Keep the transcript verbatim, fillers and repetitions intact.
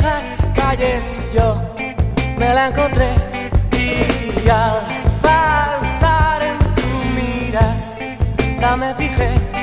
viejas calles yo me la encontré y al pasar en su mirada me fijé.